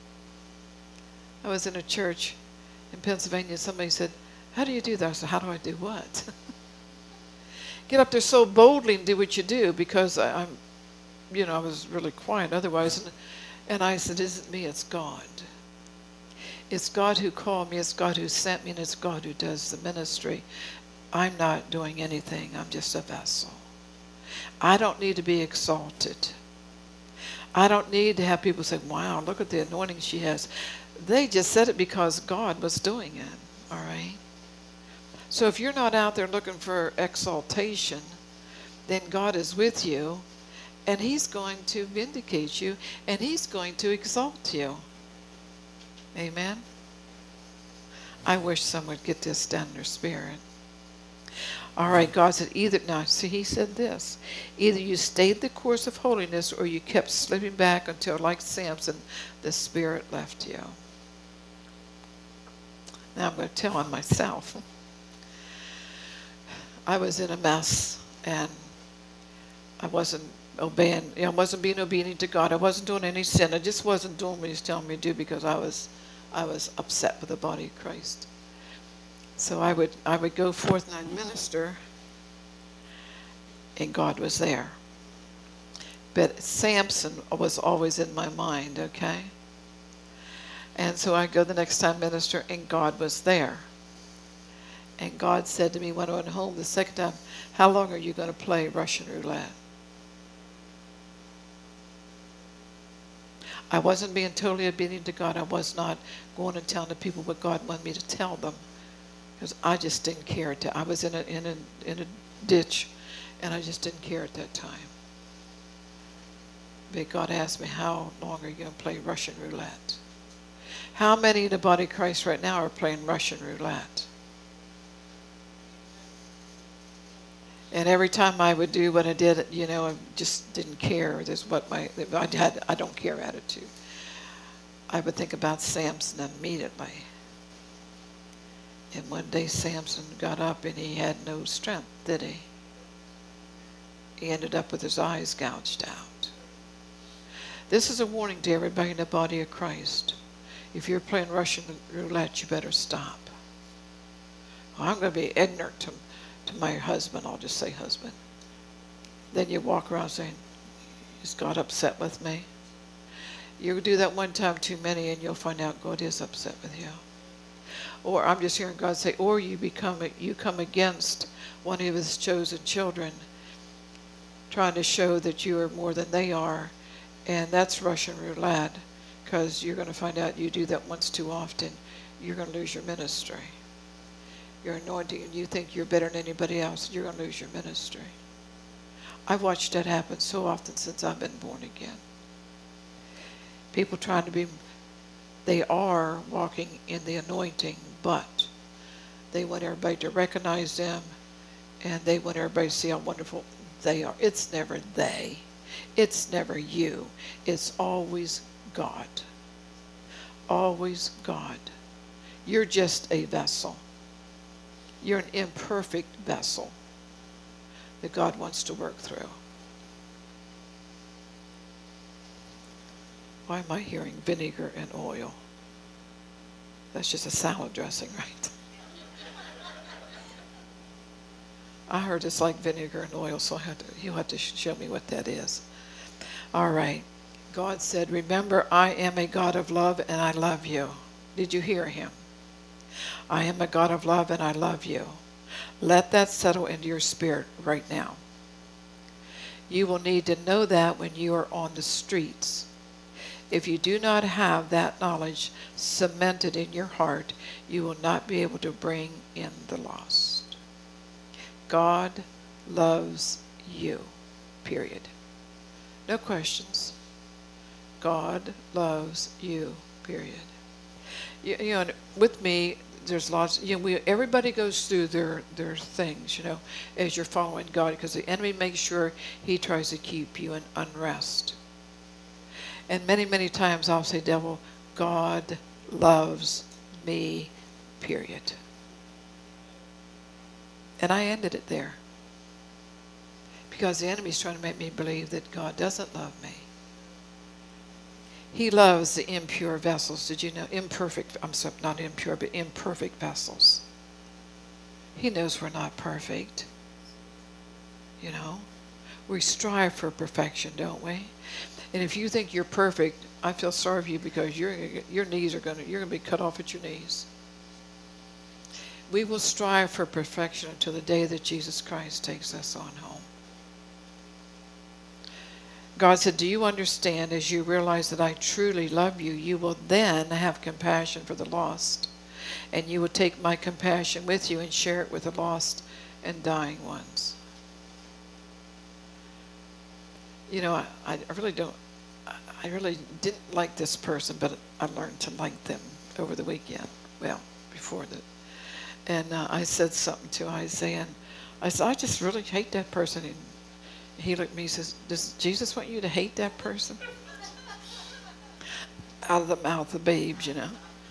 I was in a church in Pennsylvania. Somebody said, how do you do that? I said, how do I do what? Get up there so boldly and do what you do, because I, I'm, you know, I was really quiet otherwise. And, and I said, it isn't me, it's God. It's God who called me, it's God who sent me, and it's God who does the ministry. I'm not doing anything, I'm just a vessel. I don't need to be exalted. I don't need to have people say, wow, look at the anointing she has. They just said it because God was doing it, all right? So if you're not out there looking for exaltation, then God is with you, and he's going to vindicate you, and he's going to exalt you. Amen? I wish some would get this down in their spirit. All right, God said, either, now see, he said this, either you stayed the course of holiness or you kept slipping back until, like Samson, the Spirit left you. Now I'm going to tell on myself. I was in a mess, and I wasn't obeying, you know, I wasn't being obedient to God. I wasn't doing any sin. I just wasn't doing what he was telling me to do because I was, I was upset with the body of Christ. So I would I would go forth and I'd minister, and God was there. But Samson was always in my mind, okay? And so I'd go the next time minister, and God was there. And God said to me when I went home the second time, how long are you going to play Russian roulette? I wasn't being totally obedient to God. I was not going and telling the people what God wanted me to tell them. Because I just didn't care. To, I was in a, in, a, in a ditch, and I just didn't care at that time. But God asked me, how long are you going to play Russian roulette? How many in the body of Christ right now are playing Russian roulette? And every time I would do what I did, you know, I just didn't care. There's what my, I had, I don't care attitude. I would think about Samson immediately. And one day Samson got up and he had no strength, did he? He ended up with his eyes gouged out. This is a warning to everybody in the body of Christ. If you're playing Russian roulette, you better stop. Well, I'm going to be ignorant to, to my husband. I'll just say husband. Then you walk around saying, is God upset with me? You do that one time too many and you'll find out God is upset with you. Or I'm just hearing God say, or you become you come against one of his chosen children, trying to show that you are more than they are, and that's Russian roulette, because you're going to find out you do that once too often, you're going to lose your ministry. Your anointing, and you think you're better than anybody else, you're going to lose your ministry. I've watched that happen so often since I've been born again. People trying to be, they are walking in the anointing, but they want everybody to recognize them, and they want everybody to see how wonderful they are. It's never they. It's never you. It's always God. Always God. You're just a vessel. You're an imperfect vessel that God wants to work through. Why am I hearing vinegar and oil? That's just a salad dressing, right? I heard it's like vinegar and oil, so I had to, you'll have to show me what that is. All right. God said, remember, I am a God of love and I love you. Did you hear him? I am a God of love and I love you. Let that settle into your spirit right now. You will need to know that when you are on the streets. If you do not have that knowledge cemented in your heart, you will not be able to bring in the lost. God loves you, period. No questions. God loves you, period. You, you know, with me, there's lots, you know, we, everybody goes through their, their things, you know, as you're following God, because the enemy makes sure he tries to keep you in unrest. And many, many times I'll say, devil, God loves me, period. And I ended it there. Because the enemy's trying to make me believe that God doesn't love me. He loves the impure vessels. Did you know? Imperfect, I'm sorry, not impure, but imperfect vessels. He knows we're not perfect. You know? We strive for perfection, don't we? And if you think you're perfect, I feel sorry for you, because your your knees are going to, you're going to be cut off at your knees. We will strive for perfection until the day that Jesus Christ takes us on home. God said, do you understand, as you realize that I truly love you, you will then have compassion for the lost. And you will take my compassion with you and share it with the lost and dying ones. You know, I, I really don't, I really didn't like this person, but I learned to like them over the weekend. Well, before that. And uh, I said something to Isaiah, and I said, I just really hate that person. And he looked at me and says, does Jesus want you to hate that person? Out of the mouth of babes, you know.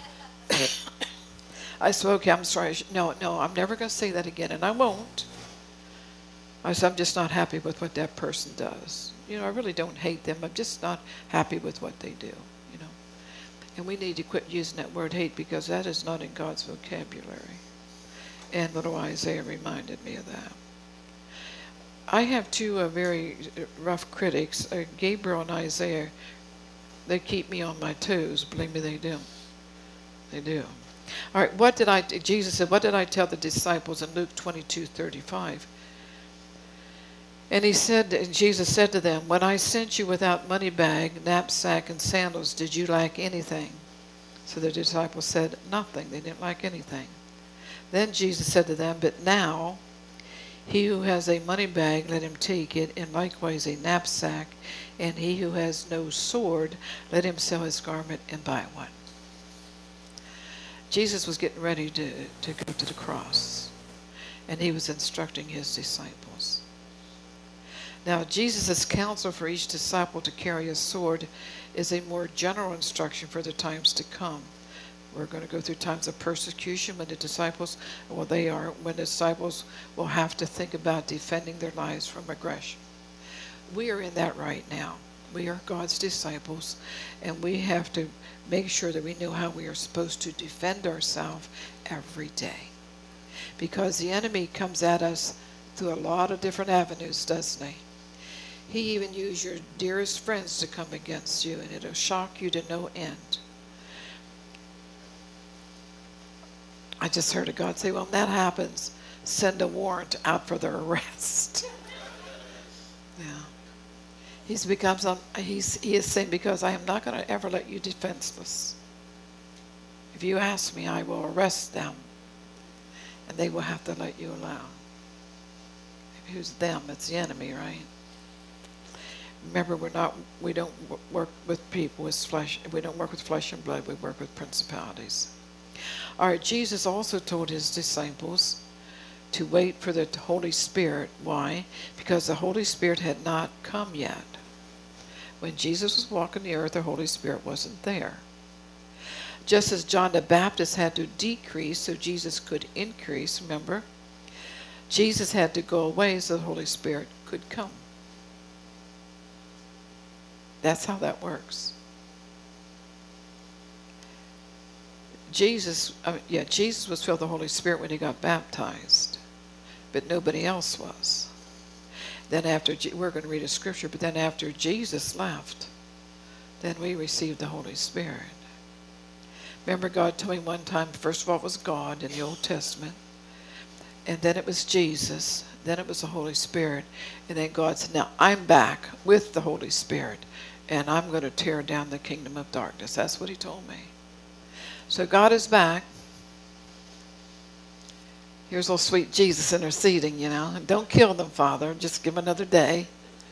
I said, okay, I'm sorry. No, no, I'm never going to say that again, and I won't. I said, I'm just not happy with what that person does. You know, I really don't hate them. I'm just not happy with what they do, you know. And we need to quit using that word hate, because that is not in God's vocabulary. And little Isaiah reminded me of that. I have two uh, very rough critics, uh, Gabriel and Isaiah. They keep me on my toes. Believe me, they do. They do. All right, what did I, Jesus said, what did I tell the disciples in Luke twenty-two thirty-five? And he said, and Jesus said to them, when I sent you without money bag, knapsack, and sandals, did you lack anything? So the disciples said, nothing. They didn't lack anything. Then Jesus said to them, but now he who has a money bag, let him take it, and likewise a knapsack, and he who has no sword, let him sell his garment and buy one. Jesus was getting ready to, to go to the cross, and he was instructing his disciples. Now, Jesus' counsel for each disciple to carry a sword is a more general instruction for the times to come. We're going to go through times of persecution when the disciples, well, they are, when the disciples will have to think about defending their lives from aggression. We are in that right now. We are God's disciples, and we have to make sure that we know how we are supposed to defend ourselves every day. Because the enemy comes at us through a lot of different avenues, doesn't he? He even used your dearest friends to come against you, and it'll shock you to no end. I just heard a God say, well, when that happens, send a warrant out for their arrest. Yeah. He's becomes, he's, he is saying, because I am not going to ever let you defenseless. If you ask me, I will arrest them, and they will have to let you alone. Who's them? It's the enemy, right? Remember, we're not, we don't work with people with flesh. We don't work with flesh and blood. We work with principalities. All right, Jesus also told his disciples to wait for the Holy Spirit. Why? Because the Holy Spirit had not come yet. When Jesus was walking the earth, the Holy Spirit wasn't there. Just as John the Baptist had to decrease so Jesus could increase, remember? Jesus had to go away so the Holy Spirit could come. That's how that works. Jesus, uh, yeah, Jesus was filled with the Holy Spirit when he got baptized, but nobody else was. Then after, we're going to read a scripture, but then after Jesus left, then we received the Holy Spirit. Remember, God told me one time, first of all, it was God in the Old Testament, and then it was Jesus, then it was the Holy Spirit, and then God said, now I'm back with the Holy Spirit, and I'm going to tear down the kingdom of darkness. That's what he told me. So God is back. Here's little sweet Jesus interceding, you know. Don't kill them, Father. Just give them another day.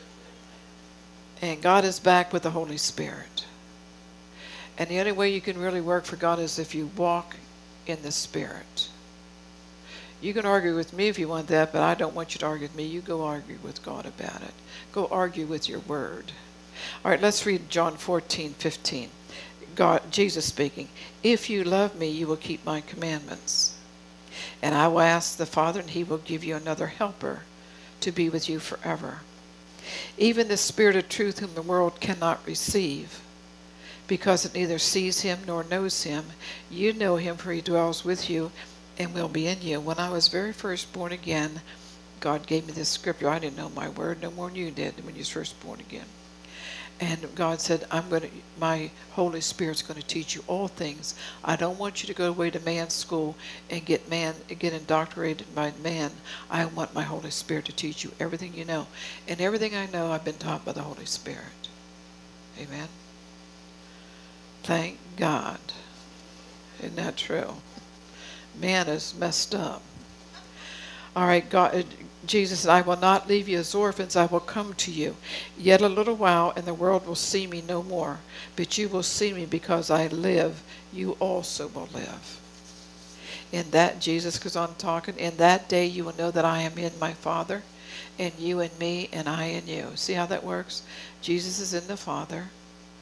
And God is back with the Holy Spirit. And the only way you can really work for God is if you walk in the Spirit. You can argue with me if you want that, but I don't want you to argue with me. You go argue with God about it. Go argue with your word. All right, let's read John fourteen fifteen. God, Jesus speaking, if you love me, you will keep my commandments. And I will ask the Father, and he will give you another helper to be with you forever. Even the Spirit of truth whom the world cannot receive, because it neither sees him nor knows him. You know him, for he dwells with you and will be in you. When I was very first born again, God gave me this scripture. I didn't know my word no more than you did when you was first born again. And God said, I'm going to, my Holy Spirit's going to teach you all things. I don't want you to go away to man's school and get man, get indoctrinated by man. I want my Holy Spirit to teach you everything you know. And everything I know, I've been taught by the Holy Spirit. Amen. Thank God. Isn't that true? Man is messed up. All right, God, Jesus said, I will not leave you as orphans, I will come to you. Yet a little while, and the world will see me no more. But you will see me because I live, you also will live. In that, Jesus goes on talking, in that day you will know that I am in my Father, and you in me, and I in you. See how that works? Jesus is in the Father,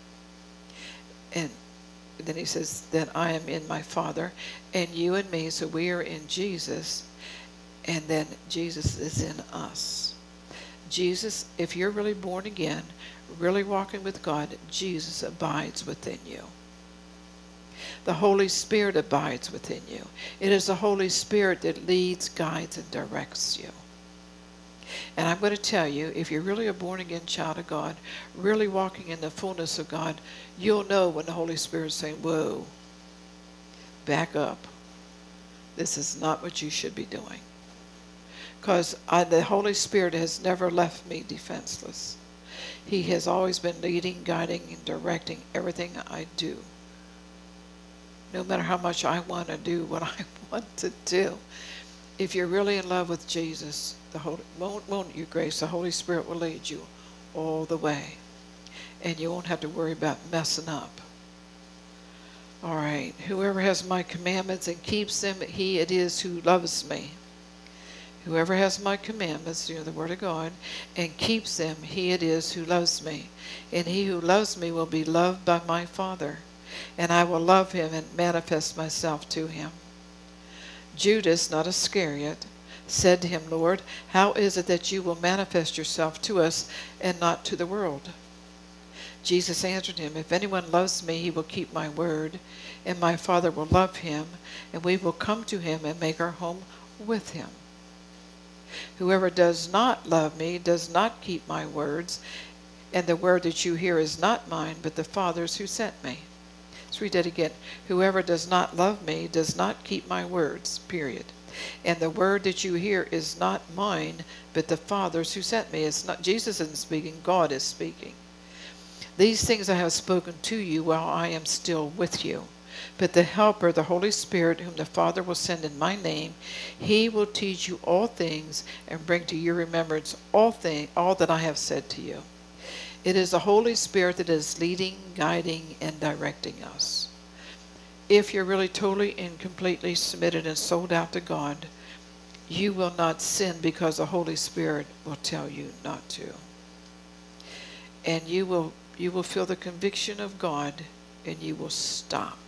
and then he says that I am in my Father, and you and me, so we are in Jesus, and then Jesus is in us. Jesus, if you're really born again, really walking with God, Jesus abides within you. The Holy Spirit abides within you. It is the Holy Spirit that leads, guides, and directs you. And I'm going to tell you, if you're really a born-again child of God, really walking in the fullness of God, you'll know when the Holy Spirit is saying, whoa, back up. This is not what you should be doing. Because the Holy Spirit has never left me defenseless. He has always been leading, guiding, and directing everything I do. No matter how much I want to do what I want to do. If you're really in love with Jesus, the Holy, won't, won't you, Grace? The Holy Spirit will lead you all the way. And you won't have to worry about messing up. All right. Whoever has my commandments and keeps them, he it is who loves me. Whoever has my commandments, you know, the word of God, and keeps them, he it is who loves me. And he who loves me will be loved by my Father. And I will love him and manifest myself to him. Judas, not Iscariot, said to him, Lord, how is it that you will manifest yourself to us and not to the world? Jesus answered him, if anyone loves me, he will keep my word, and my Father will love him, and we will come to him and make our home with him. Whoever does not love me does not keep my words, and the word that you hear is not mine, but the Father's who sent me. Let's read that again. Whoever does not love me does not keep my words, period. And the word that you hear is not mine, but the Father's who sent me. It's not Jesus isn't speaking, God is speaking. These things I have spoken to you while I am still with you. But the Helper, the Holy Spirit, whom the Father will send in my name, he will teach you all things and bring to your remembrance all thing, all that I have said to you. It is the Holy Spirit that is leading, guiding, and directing us. If you're really totally and completely submitted and sold out to God, you will not sin because the Holy Spirit will tell you not to. And you will you will feel the conviction of God, and you will stop.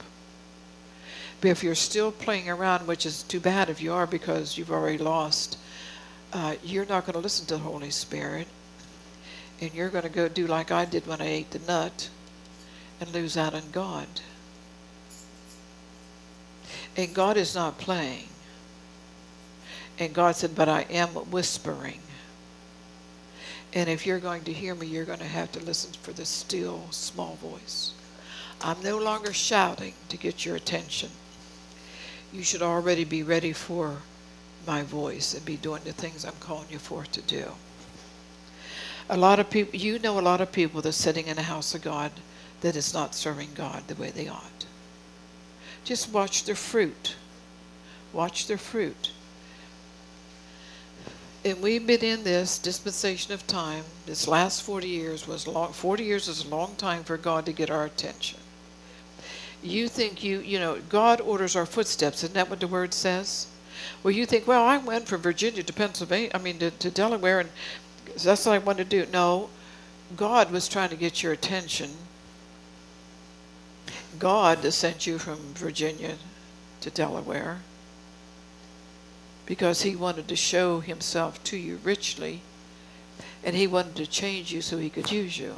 But if you're still playing around, which is too bad if you are because you've already lost, uh, you're not going to listen to the Holy Spirit. And you're going to go do like I did when I ate the nut and lose out on God. And God is not playing. And God said, but I am whispering. And if you're going to hear me, you're going to have to listen for the still, small voice. I'm no longer shouting to get your attention. You should already be ready for my voice and be doing the things I'm calling you for to do. A lot of people, you know a lot of people that's sitting in the house of God that is not serving God the way they ought. Just watch their fruit. Watch their fruit. And we've been in this dispensation of time. This last forty years was long. forty years is a long time for God to get our attention. You think you, you know, God orders our footsteps. Isn't that what the word says? Well, you think, well, I went from Virginia to Pennsylvania, I mean, to, to Delaware, and that's what I wanted to do. No, God was trying to get your attention. God sent you from Virginia to Delaware because he wanted to show himself to you richly, and he wanted to change you so he could use you.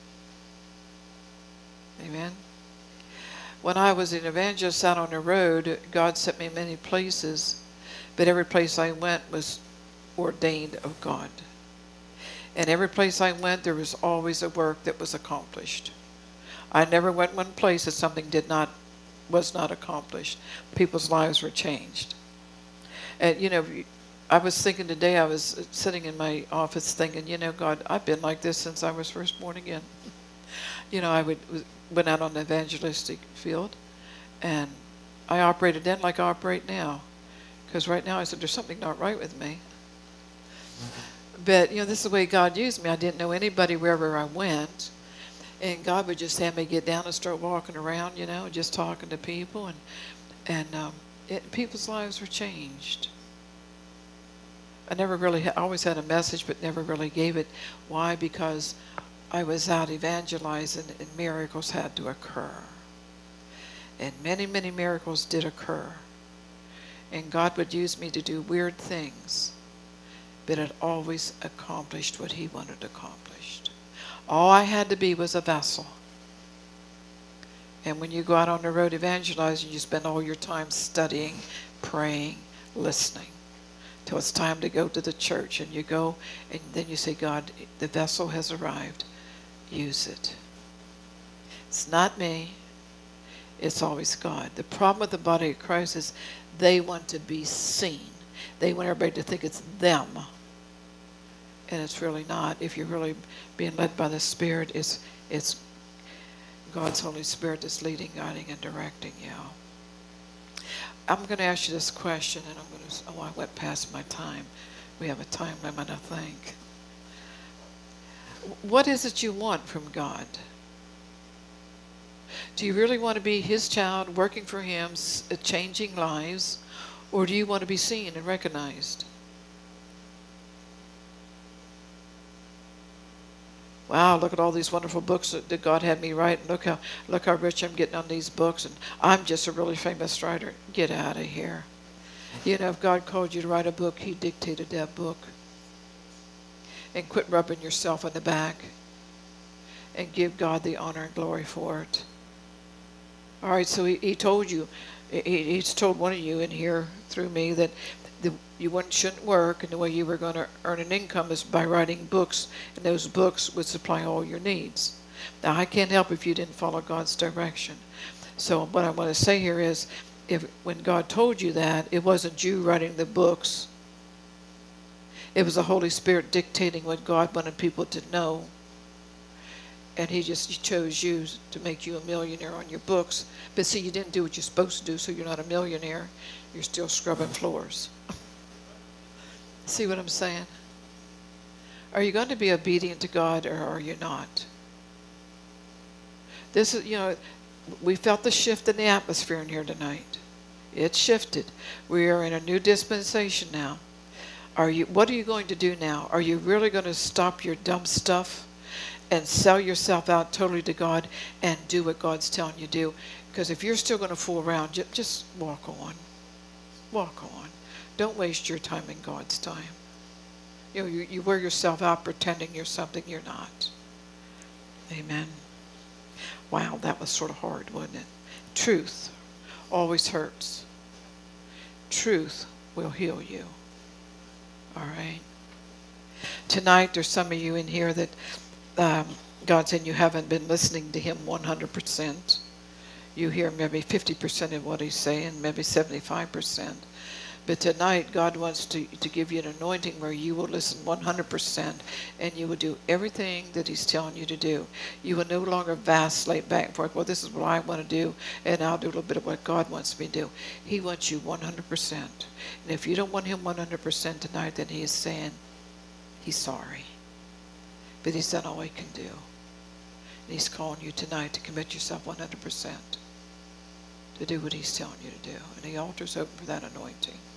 Amen. When I was an evangelist out on the road, God sent me many places, but every place I went was ordained of God. And every place I went, there was always a work that was accomplished. I never went one place that something did not, was not accomplished. People's lives were changed. And, you know, I was thinking today, I was sitting in my office thinking, you know, God, I've been like this since I was first born again. You know, I would went out on the evangelistic field, and I operated then like I operate now. Because right now I said, there's something not right with me. But, you know, this is the way God used me. I didn't know anybody wherever I went. And God would just have me get down and start walking around, you know, just talking to people. And, and um, It, people's lives were changed. I never really, ha- I always had a message, but never really gave it. Why? Because I was out evangelizing, and miracles had to occur. And many, many miracles did occur. And God would use me to do weird things, but it always accomplished what he wanted accomplished. All I had to be was a vessel. And when you go out on the road evangelizing, you spend all your time studying, praying, listening, till it's time to go to the church. And you go, and then you say, God, the vessel has arrived. Use it. It's not me. It's always God. The problem with the body of Christ is they want to be seen. They want everybody to think it's them. And it's really not. If you're really being led by the Spirit, it's, it's God's Holy Spirit that's leading, guiding, and directing you. I'm going to ask you this question, and I'm going to, oh, I went past my time. We have a time limit, I think. What is it you want from God? Do you really want to be his child, working for him, changing lives, or do you want to be seen and recognized? Wow, look at all these wonderful books that God had me write. And look how look how rich I'm getting on these books. And I'm just a really famous writer. Get out of here. You know, if God called you to write a book, he dictated that book. And quit rubbing yourself on the back. And give God the honor and glory for it. All right, so he, he told you, he, he's told one of you in here through me that the, you wouldn't, shouldn't work, and the way you were going to earn an income is by writing books, and those books would supply all your needs. Now, I can't help if you didn't follow God's direction. So what I want to say here is, if when God told you that, it wasn't you writing the books. It was the Holy Spirit dictating what God wanted people to know. And he just he chose you to make you a millionaire on your books. But see, you didn't do what you're supposed to do, so you're not a millionaire. You're still scrubbing floors. See what I'm saying? Are you going to be obedient to God, or are you not? This is, you know, we felt the shift in the atmosphere in here tonight. It shifted. We are in a new dispensation now. Are you? What are you going to do now? Are you really going to stop your dumb stuff and sell yourself out totally to God and do what God's telling you to do? Because if you're still going to fool around, just walk on. Walk on. Don't waste your time in God's time. You know, you, you wear yourself out pretending you're something you're not. Amen. Wow, that was sort of hard, wasn't it? Truth always hurts. Truth will heal you. All right? Tonight, there's some of you in here that Um, God said you haven't been listening to him one hundred percent. You hear maybe fifty percent of what he's saying, maybe seventy-five percent. But tonight, God wants to, to give you an anointing where you will listen one hundred percent and you will do everything that he's telling you to do. You will no longer vacillate back and forth. Well, this is what I want to do, and I'll do a little bit of what God wants me to do. He wants you one hundred percent. And if you don't want him one hundred percent tonight, then he is saying he's sorry. But he's done all he can do. And he's calling you tonight to commit yourself one hundred percent to do what he's telling you to do. And the altar's open for that anointing.